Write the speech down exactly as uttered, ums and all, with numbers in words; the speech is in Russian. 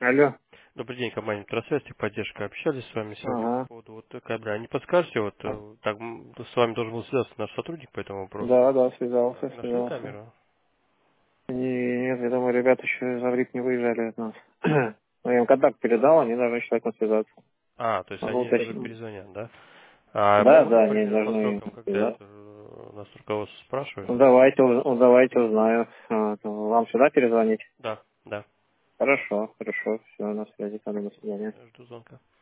Алло. Добрый день, компания Тросвязь, поддержка. Общались с вами сегодня по Ага. поводу вот камеры. А не подскажете, вот э, так м, с вами должен был связаться наш сотрудник по этому вопросу. Да, да, А, связался, Нашли связался. камеру? Нет, я думаю, ребята еще из Аврик не выезжали от нас. Но я им контакт передал, они должны с человеком связаться. А, то есть Могу они уже уточнить. перезвонят, да? А Да, можно да, они примерно по должны срокам, когда связаться. это э, нас руководство спрашивает? Ну, давайте, уз- ну, давайте узнаю. А, то Вам сюда перезвонить? Да, да. Хорошо, хорошо. Все, на связи, тогда до свидания. Жду звонка.